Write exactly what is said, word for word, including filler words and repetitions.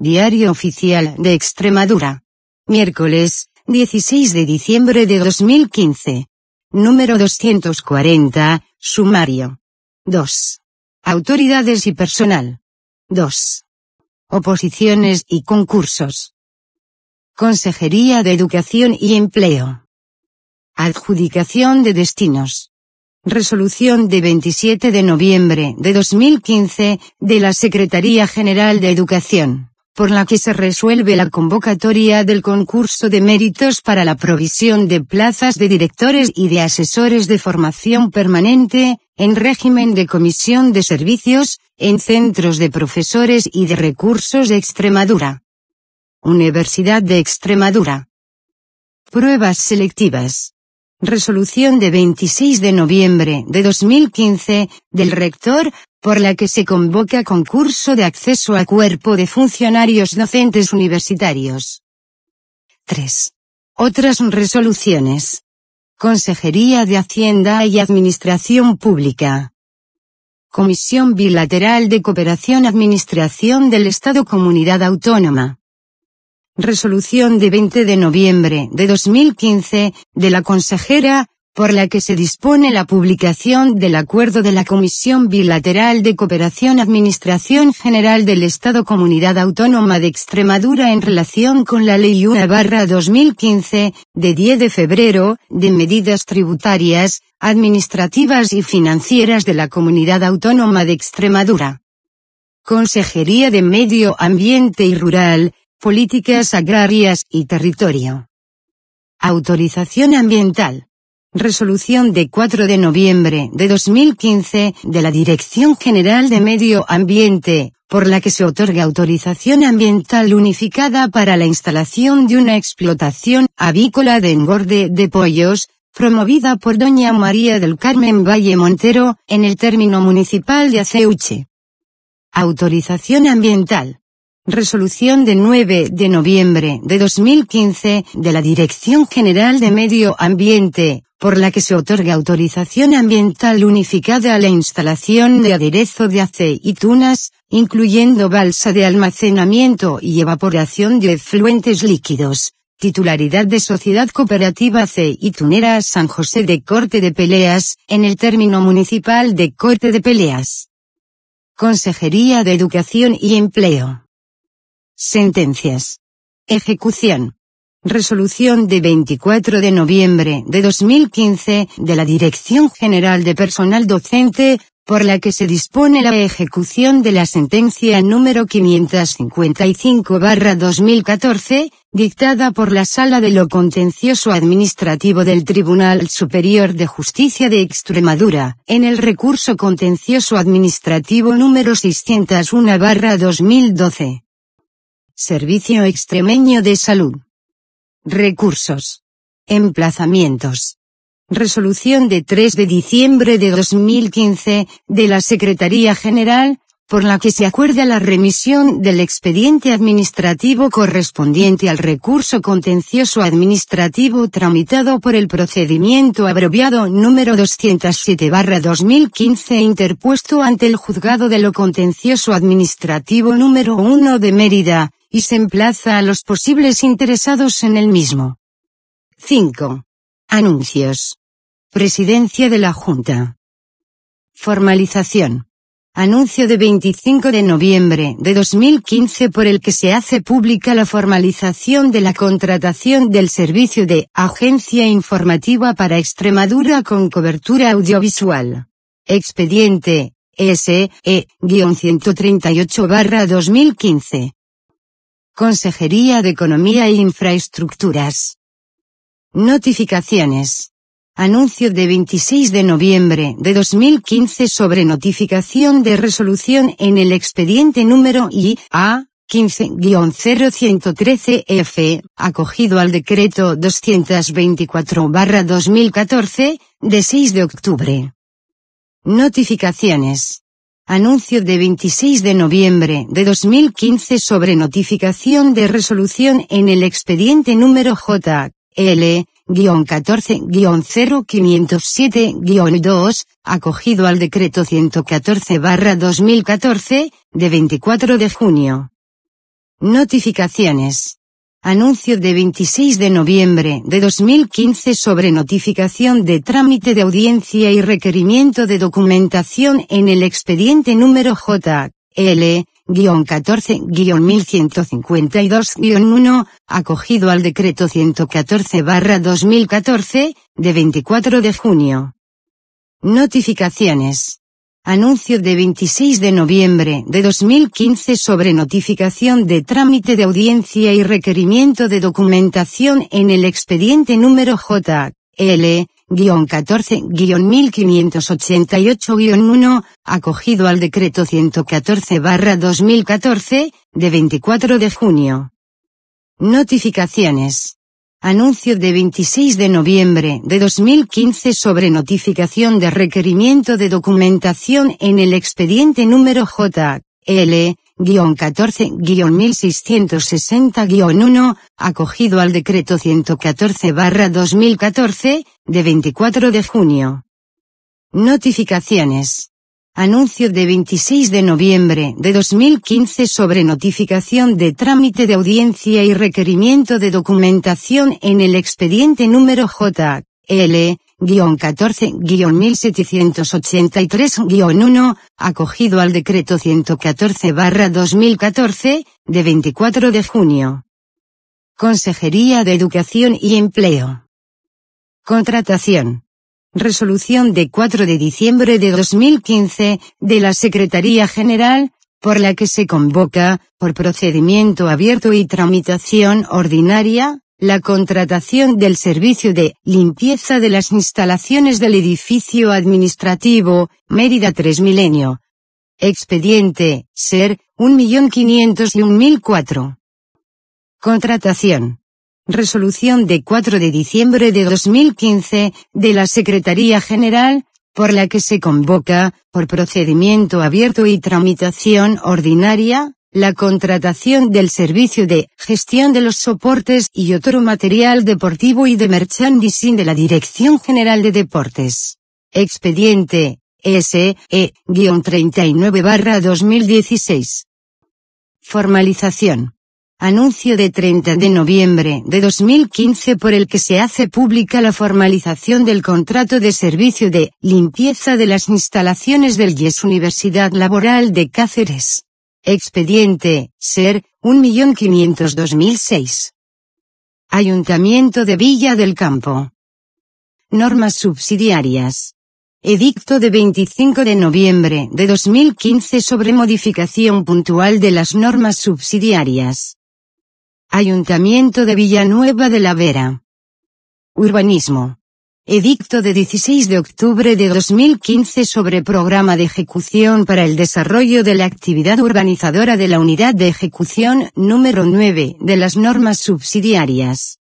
Diario Oficial de Extremadura. Miércoles, dieciséis de diciembre de dos mil quince. Número doscientos cuarenta, sumario. dos. Autoridades y personal. dos. Oposiciones y concursos. Consejería de Educación y Empleo. Adjudicación de destinos. Resolución de veintisiete de noviembre de dos mil quince, de la Secretaría General de Educación, por la que se resuelve la convocatoria del concurso de méritos para la provisión de plazas de directores y de asesores de formación permanente, en régimen de comisión de servicios, en centros de profesores y de recursos de Extremadura. Universidad de Extremadura. Pruebas selectivas. Resolución de veintiséis de noviembre de dos mil quince, del rector, por la que se convoca concurso de acceso a cuerpo de funcionarios docentes universitarios. tres. Otras resoluciones. Consejería de Hacienda y Administración Pública. Comisión Bilateral de Cooperación Administración del Estado Comunidad Autónoma. Resolución de veinte de noviembre de dos mil quince, de la consejera, por la que se dispone la publicación del acuerdo de la Comisión Bilateral de Cooperación Administración General del Estado Comunidad Autónoma de Extremadura en relación con la Ley uno barra dos mil quince, de diez de febrero, de medidas tributarias, administrativas y financieras de la Comunidad Autónoma de Extremadura. Consejería de Medio Ambiente y Rural, Políticas Agrarias y Territorio. Autorización ambiental. Resolución de cuatro de noviembre de dos mil quince, de la Dirección General de Medio Ambiente, por la que se otorga autorización ambiental unificada para la instalación de una explotación avícola de engorde de pollos, promovida por doña María del Carmen Valle Montero, en el término municipal de Aceuche. Autorización ambiental. Resolución de nueve de noviembre de dos mil quince, de la Dirección General de Medio Ambiente, por la que se otorga autorización ambiental unificada a la instalación de aderezo de aceitunas, incluyendo balsa de almacenamiento y evaporación de efluentes líquidos, titularidad de Sociedad Cooperativa Aceitunera San José de Corte de Peleas, en el término municipal de Corte de Peleas. Consejería de Educación y Empleo. Sentencias. Ejecución. Resolución de veinticuatro de noviembre de dos mil quince, de la Dirección General de Personal Docente, por la que se dispone la ejecución de la sentencia número quinientos cincuenta y cinco barra dos mil catorce, dictada por la Sala de lo Contencioso Administrativo del Tribunal Superior de Justicia de Extremadura, en el recurso contencioso administrativo número seiscientos uno barra dos mil doce. Servicio Extremeño de Salud. Recursos. Emplazamientos. Resolución de tres de diciembre de dos mil quince, de la Secretaría General, por la que se acuerda la remisión del expediente administrativo correspondiente al recurso contencioso administrativo tramitado por el procedimiento abreviado número doscientos siete barra dos mil quince interpuesto ante el Juzgado de lo Contencioso Administrativo número uno de Mérida, y se emplaza a los posibles interesados en el mismo. cinco. Anuncios. Presidencia de la Junta. Formalización. Anuncio de veinticinco de noviembre de dos mil quince por el que se hace pública la formalización de la contratación del servicio de Agencia Informativa para Extremadura con cobertura audiovisual. Expediente S E ciento treinta y ocho barra dos mil quince. Consejería de Economía e Infraestructuras. Notificaciones. Anuncio de veintiséis de noviembre de dos mil quince sobre notificación de resolución en el expediente número I A quince guion cero ciento trece F, acogido al decreto doscientos veinticuatro barra dos mil catorce, de seis de octubre. Notificaciones. Anuncio de veintiséis de noviembre de dos mil quince sobre notificación de resolución en el expediente número J L catorce guion cero quinientos siete guion dos, acogido al decreto ciento catorce barra dos mil catorce, de veinticuatro de junio. Notificaciones. Anuncio de veintiséis de noviembre de dos mil quince sobre notificación de trámite de audiencia y requerimiento de documentación en el expediente número J L catorce mil ciento cincuenta y dos uno, acogido al decreto ciento catorce barra dos mil catorce, de veinticuatro de junio. Notificaciones. Anuncio de veintiséis de noviembre de dos mil quince sobre notificación de trámite de audiencia y requerimiento de documentación en el expediente número J L catorce mil quinientos ochenta y ocho uno, acogido al decreto ciento catorce barra dos mil catorce, de veinticuatro de junio. Notificaciones. Anuncio de veintiséis de noviembre de dos mil quince sobre notificación de requerimiento de documentación en el expediente número J L catorce mil seiscientos sesenta uno, acogido al decreto ciento catorce barra dos mil catorce, de veinticuatro de junio. Notificaciones. Anuncio de veintiséis de noviembre de dos mil quince sobre notificación de trámite de audiencia y requerimiento de documentación en el expediente número J L catorce mil setecientos ochenta y tres uno, acogido al decreto ciento catorce barra dos mil catorce, de veinticuatro de junio. Consejería de Educación y Empleo. Contratación. Resolución de cuatro de diciembre de dos mil quince, de la Secretaría General, por la que se convoca, por procedimiento abierto y tramitación ordinaria, la contratación del servicio de limpieza de las instalaciones del edificio administrativo, Mérida tres Milenio. Expediente, ser, un millón quinientos y un mil cuatro. Contratación. Resolución de cuatro de diciembre de dos mil quince, de la Secretaría General, por la que se convoca, por procedimiento abierto y tramitación ordinaria, la contratación del servicio de gestión de los soportes y otro material deportivo y de merchandising de la Dirección General de Deportes. Expediente, S E treinta y nueve barra dos mil dieciséis. Formalización. Anuncio de treinta de noviembre de dos mil quince por el que se hace pública la formalización del contrato de servicio de limpieza de las instalaciones del I E S Universidad Laboral de Cáceres. Expediente, ser, un millón quinientos dos mil seis. Ayuntamiento de Villa del Campo. Normas subsidiarias. Edicto de veinticinco de noviembre de dos mil quince sobre modificación puntual de las normas subsidiarias. Ayuntamiento de Villanueva de la Vera. Urbanismo. Edicto de dieciséis de octubre de dos mil quince sobre programa de ejecución para el desarrollo de la actividad urbanizadora de la unidad de ejecución número nueve de las normas subsidiarias.